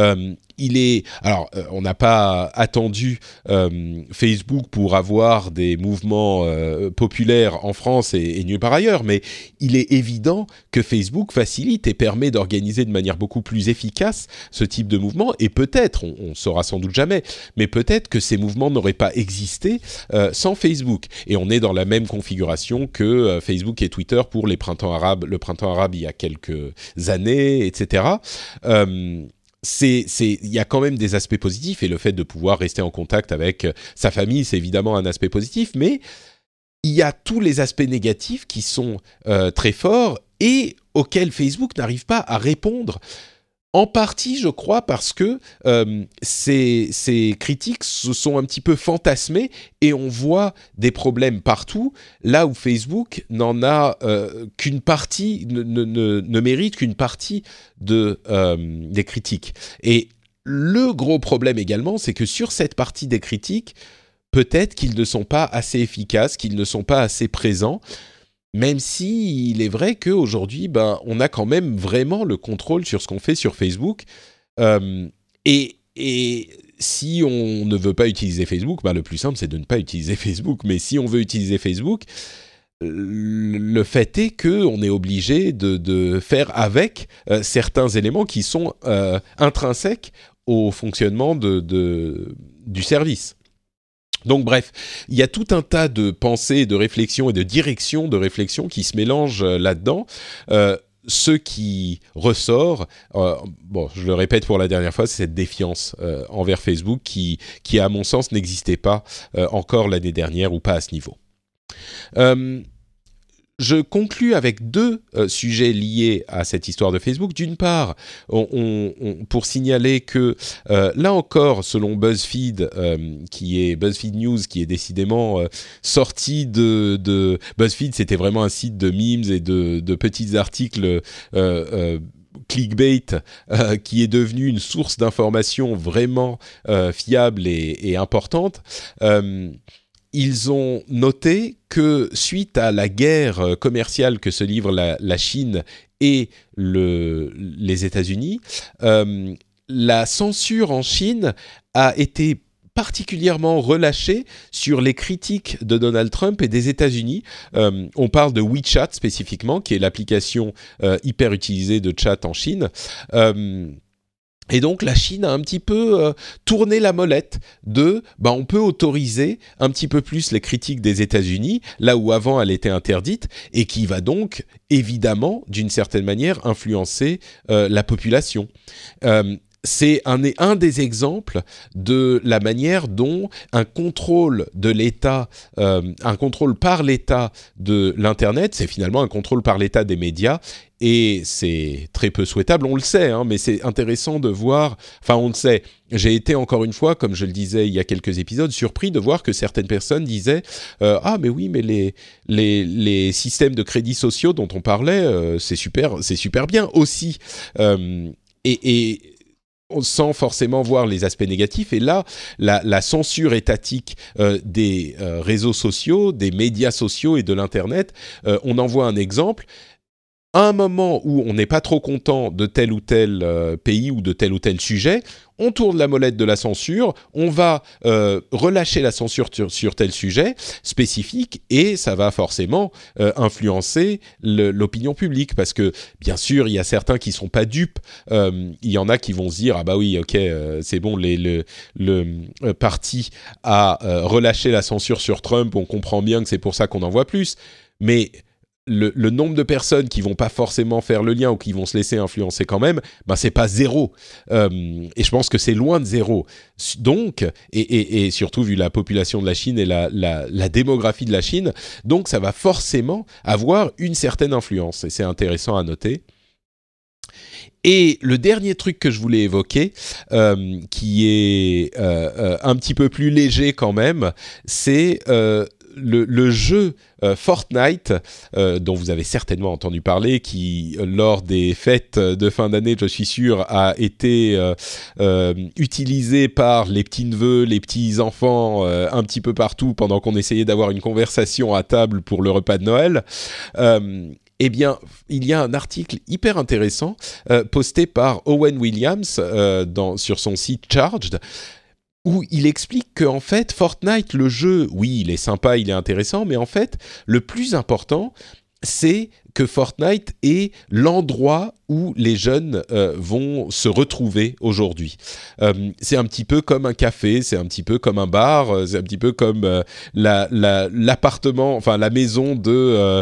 On n'a pas attendu Facebook pour avoir des mouvements populaires en France et nulle part ailleurs, mais il est évident que Facebook facilite et permet d'organiser de manière beaucoup plus efficace ce type de mouvement, et peut-être, on saura sans doute jamais, mais peut-être que ces mouvements n'auraient pas existé sans Facebook. Et on est dans la même configuration que Facebook et Twitter pour le printemps arabe il y a quelques années, etc. Il y a quand même des aspects positifs, et le fait de pouvoir rester en contact avec sa famille, c'est évidemment un aspect positif, mais il y a tous les aspects négatifs qui sont très forts et auxquels Facebook n'arrive pas à répondre. En partie, je crois, parce que ces critiques se sont un petit peu fantasmées et on voit des problèmes partout, là où Facebook n'en a qu'une partie, ne mérite qu'une partie des critiques. Et le gros problème également, c'est que sur cette partie des critiques, peut-être qu'ils ne sont pas assez efficaces, qu'ils ne sont pas assez présents, même si il est vrai qu'aujourd'hui, on a quand même vraiment le contrôle sur ce qu'on fait sur Facebook. Et si on ne veut pas utiliser Facebook, le plus simple, c'est de ne pas utiliser Facebook. Mais si on veut utiliser Facebook, le fait est qu'on est obligé de faire avec certains éléments qui sont intrinsèques au fonctionnement du service. Donc bref, il y a tout un tas de pensées, de réflexions et de directions de réflexion qui se mélangent là-dedans. Ce qui ressort, je le répète pour la dernière fois, c'est cette défiance envers Facebook qui, à mon sens, n'existait pas encore l'année dernière, ou pas à ce niveau. je conclus avec deux sujets liés à cette histoire de Facebook. D'une part, pour signaler que là encore, selon BuzzFeed, BuzzFeed News, qui est décidément sorti de BuzzFeed, c'était vraiment un site de memes et de petits articles clickbait, qui est devenu une source d'information vraiment fiable et importante. Ils ont noté que suite à la guerre commerciale que se livrent la Chine et les États-Unis, la censure en Chine a été particulièrement relâchée sur les critiques de Donald Trump et des États-Unis. On parle de WeChat spécifiquement, qui est l'application hyper utilisée de chat en Chine. Et donc la Chine a un petit peu tourné la molette on peut autoriser un petit peu plus les critiques des États-Unis, là où avant elle était interdite, et qui va donc évidemment, d'une certaine manière, influencer la population. C'est un des exemples de la manière dont un contrôle de l'État, un contrôle par l'État de l'Internet, c'est finalement un contrôle par l'État des médias, et c'est très peu souhaitable, on le sait, mais c'est intéressant de voir, enfin on le sait, j'ai été encore une fois, comme je le disais il y a quelques épisodes, surpris de voir que certaines personnes disaient « Ah mais oui, mais les systèmes de crédits sociaux dont on parlait, c'est super bien aussi ». Et sans forcément voir les aspects négatifs. Et là, la censure étatique des réseaux sociaux, des médias sociaux et de l'Internet, on en voit un exemple. À un moment où on n'est pas trop content de tel ou tel pays ou de tel ou tel sujet, on tourne la molette de la censure, on va relâcher la censure sur tel sujet spécifique, et ça va forcément influencer l'opinion publique, parce que bien sûr il y a certains qui sont pas dupes, il y en a qui vont se dire ah bah oui ok c'est bon, le parti a relâché la censure sur Trump, on comprend bien que c'est pour ça qu'on en voit plus, mais le nombre de personnes qui vont pas forcément faire le lien ou qui vont se laisser influencer quand même, c'est pas zéro. Et je pense que c'est loin de zéro. Donc, et surtout vu la population de la Chine et la démographie de la Chine, donc ça va forcément avoir une certaine influence. Et c'est intéressant à noter. Et le dernier truc que je voulais évoquer, qui est un petit peu plus léger quand même, c'est le jeu Fortnite, dont vous avez certainement entendu parler, qui, lors des fêtes de fin d'année, je suis sûr, a été utilisé par les petits-neveux, les petits-enfants, un petit peu partout, pendant qu'on essayait d'avoir une conversation à table pour le repas de Noël. Eh bien, il y a un article hyper intéressant posté par Owen Williams sur son site Charged, où il explique qu'en fait, Fortnite, le jeu, oui, il est sympa, il est intéressant, mais en fait, le plus important, c'est que Fortnite est l'endroit où les jeunes vont se retrouver aujourd'hui. C'est un petit peu comme un café, c'est un petit peu comme un bar, c'est un petit peu comme l'appartement, enfin la maison de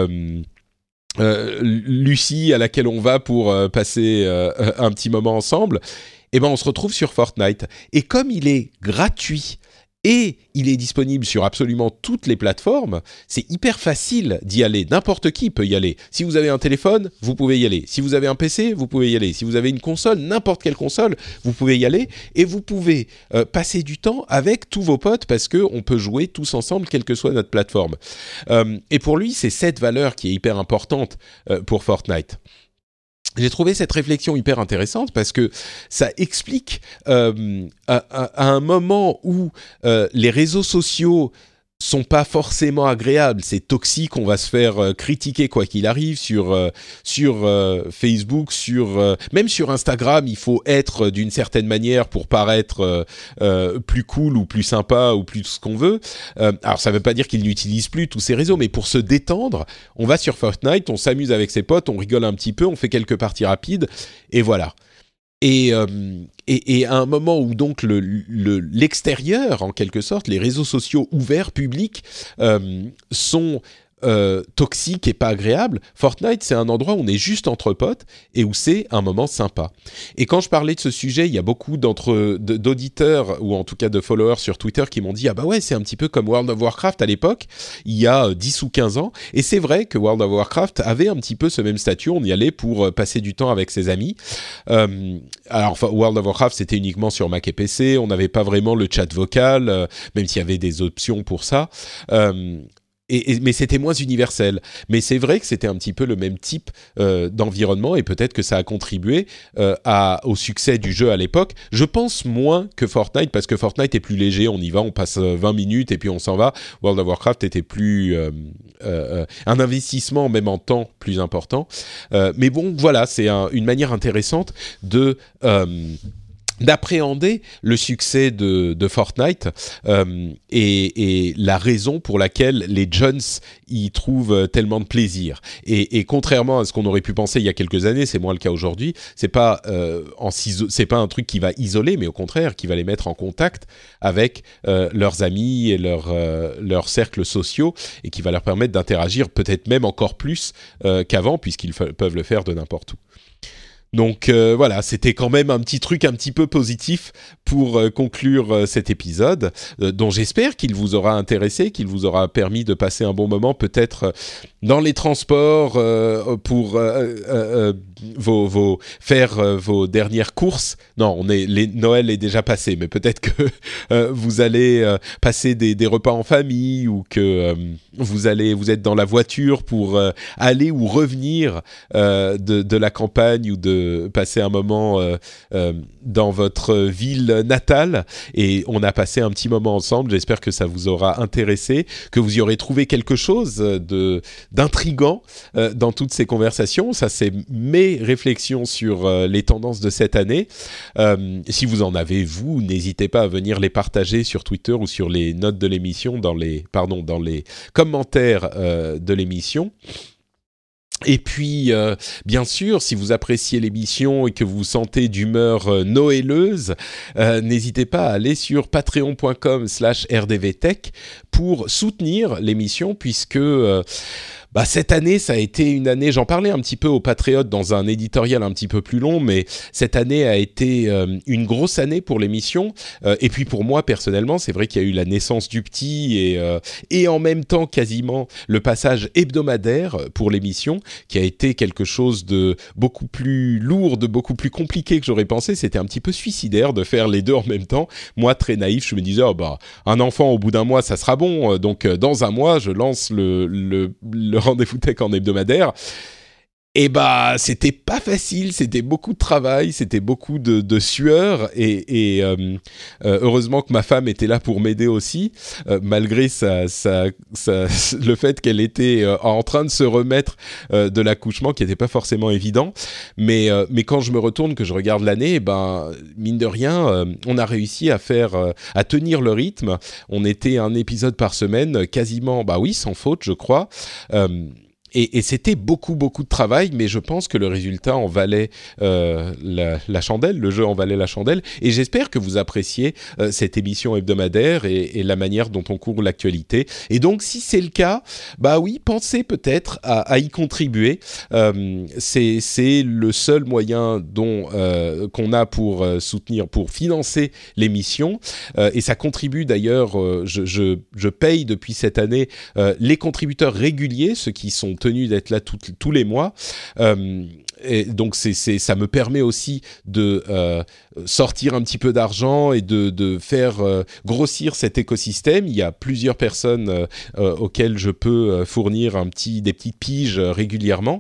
Lucie à laquelle on va pour passer un petit moment ensemble. Eh ben on se retrouve sur Fortnite. Et comme il est gratuit et il est disponible sur absolument toutes les plateformes, c'est hyper facile d'y aller. N'importe qui peut y aller. Si vous avez un téléphone, vous pouvez y aller. Si vous avez un PC, vous pouvez y aller. Si vous avez une console, n'importe quelle console, vous pouvez y aller. Et vous pouvez passer du temps avec tous vos potes, parce qu'on peut jouer tous ensemble, quelle que soit notre plateforme. Et pour lui, c'est cette valeur qui est hyper importante pour Fortnite. J'ai trouvé cette réflexion hyper intéressante parce que ça explique à un moment où les réseaux sociaux sont pas forcément agréables, c'est toxique, on va se faire critiquer quoi qu'il arrive sur Facebook, même sur Instagram, il faut être d'une certaine manière pour paraître plus cool ou plus sympa ou plus ce qu'on veut. Alors ça veut pas dire qu'ils n'utilisent plus tous ces réseaux, mais pour se détendre, on va sur Fortnite, on s'amuse avec ses potes, on rigole un petit peu, on fait quelques parties rapides et voilà. Et à un moment où donc l'extérieur, en quelque sorte, les réseaux sociaux ouverts, publics, sont toxique et pas agréable. Fortnite, c'est un endroit où on est juste entre potes et où c'est un moment sympa. Et quand je parlais de ce sujet, il y a beaucoup d'auditeurs ou en tout cas de followers sur Twitter qui m'ont dit « Ah bah ouais, c'est un petit peu comme World of Warcraft à l'époque, il y a 10 ou 15 ans. » Et c'est vrai que World of Warcraft avait un petit peu ce même statut. On y allait pour passer du temps avec ses amis. Alors, World of Warcraft, c'était uniquement sur Mac et PC. On n'avait pas vraiment le chat vocal, même s'il y avait des options pour ça. Mais c'était moins universel. Mais c'est vrai que c'était un petit peu le même type d'environnement et peut-être que ça a contribué au succès du jeu à l'époque. Je pense moins que Fortnite parce que Fortnite est plus léger, on y va, on passe 20 minutes et puis on s'en va. World of Warcraft était plus un investissement même en temps plus important. Mais bon, voilà, c'est une manière intéressante d'appréhender le succès de Fortnite et la raison pour laquelle les jeunes y trouvent tellement de plaisir. Et contrairement à ce qu'on aurait pu penser il y a quelques années, c'est moins le cas aujourd'hui. C'est pas un truc qui va isoler, mais au contraire qui va les mettre en contact avec leurs amis et leurs cercles sociaux et qui va leur permettre d'interagir peut-être même encore plus qu'avant puisqu'ils peuvent le faire de n'importe où. Donc voilà, c'était quand même un petit truc un petit peu positif pour conclure cet épisode, dont j'espère qu'il vous aura intéressé, qu'il vous aura permis de passer un bon moment, peut-être dans les transports pour faire vos dernières courses. Non, Noël est déjà passé, mais peut-être que vous allez passer des repas en famille ou que vous êtes dans la voiture pour aller ou revenir de la campagne ou de passer un moment dans votre ville natale et on a passé un petit moment ensemble. J'espère que ça vous aura intéressé, que vous y aurez trouvé quelque chose d'intriguant dans toutes ces conversations. Ça, c'est mes réflexions sur les tendances de cette année. Si vous en avez, vous, n'hésitez pas à venir les partager sur Twitter ou sur les notes de l'émission, dans les commentaires de l'émission. Et puis, bien sûr, si vous appréciez l'émission et que vous vous sentez d'humeur noëleuse, n'hésitez pas à aller sur patreon.com/rdvtech pour soutenir l'émission puisque... cette année, ça a été une année, j'en parlais un petit peu aux Patriotes dans un éditorial un petit peu plus long, mais cette année a été une grosse année pour l'émission. Et puis pour moi, personnellement, c'est vrai qu'il y a eu la naissance du petit et en même temps quasiment le passage hebdomadaire pour l'émission, qui a été quelque chose de beaucoup plus lourd, de beaucoup plus compliqué que j'aurais pensé. C'était un petit peu suicidaire de faire les deux en même temps. Moi, très naïf, je me disais, un enfant au bout d'un mois, ça sera bon. Donc dans un mois, je lance le rendez-vous tech en hebdomadaire. Et c'était pas facile, c'était beaucoup de travail, c'était beaucoup de sueur et heureusement que ma femme était là pour m'aider aussi, malgré le fait qu'elle était en train de se remettre de l'accouchement qui n'était pas forcément évident. Mais quand je me retourne, que je regarde l'année, mine de rien, on a réussi à tenir le rythme. On était un épisode par semaine, quasiment, sans faute, je crois. Et c'était beaucoup de travail, mais je pense que le résultat en valait la chandelle, le jeu en valait la chandelle. Et j'espère que vous appréciez cette émission hebdomadaire et la manière dont on couvre l'actualité. Et donc, si c'est le cas, oui, pensez peut-être à y contribuer. C'est le seul moyen qu'on a pour soutenir, pour financer l'émission. Et ça contribue d'ailleurs, je paye depuis cette année les contributeurs réguliers, ceux qui sont tenus d'être là tous les mois. Et donc ça me permet aussi de sortir un petit peu d'argent et de faire grossir cet écosystème. Il y a plusieurs personnes auxquelles je peux fournir des petites piges régulièrement.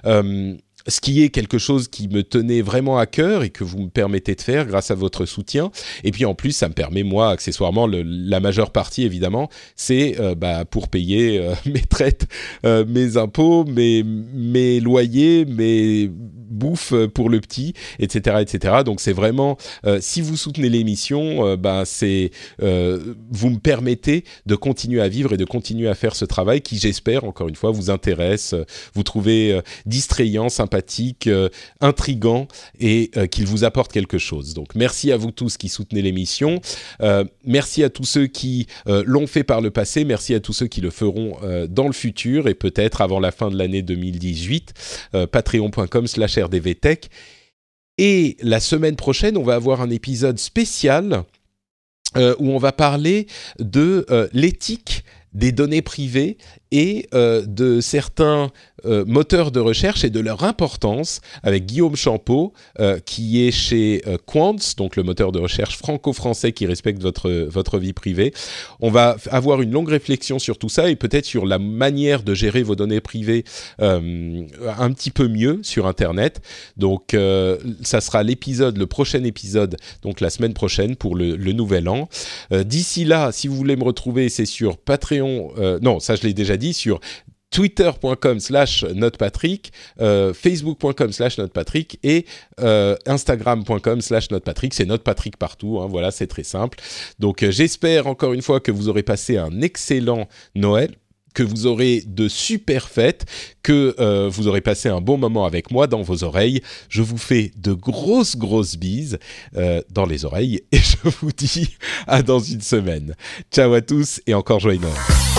Ce qui est quelque chose qui me tenait vraiment à cœur et que vous me permettez de faire grâce à votre soutien. Et puis en plus, ça me permet, moi, accessoirement, la majeure partie, évidemment, c'est pour payer mes traites, mes impôts, mes loyers, mes bouffe pour le petit, etc., etc. Donc c'est vraiment, si vous soutenez l'émission, vous me permettez de continuer à vivre et de continuer à faire ce travail qui, j'espère, encore une fois, vous intéresse, vous trouvez distrayant, sympathique sympathique, intriguant et qu'il vous apporte quelque chose. Donc merci à vous tous qui soutenez l'émission, merci à tous ceux qui l'ont fait par le passé, merci à tous ceux qui le feront dans le futur et peut-être avant la fin de l'année 2018, patreon.com/rdvtech. Et la semaine prochaine, on va avoir un épisode spécial où on va parler de l'éthique des données privées et de certains moteurs de recherche et de leur importance avec Guillaume Champeau qui est chez Quants, donc le moteur de recherche franco-français qui respecte votre vie privée. On va avoir une longue réflexion sur tout ça et peut-être sur la manière de gérer vos données privées un petit peu mieux sur Internet. Donc ça sera le prochain épisode, donc la semaine prochaine pour le nouvel an. D'ici là, si vous voulez me retrouver, c'est sur Patreon, non, ça je l'ai déjà dit, sur twitter.com/notepatrick, facebook.com/notepatrick et instagram.com/notepatrick. C'est notepatrick partout, hein, voilà, c'est très simple. Donc j'espère encore une fois que vous aurez passé un excellent Noël, que vous aurez de super fêtes, que vous aurez passé un bon moment avec moi dans vos oreilles. Je vous fais de grosses bises dans les oreilles et je vous dis à dans une semaine. Ciao à tous et encore joyeux Noël.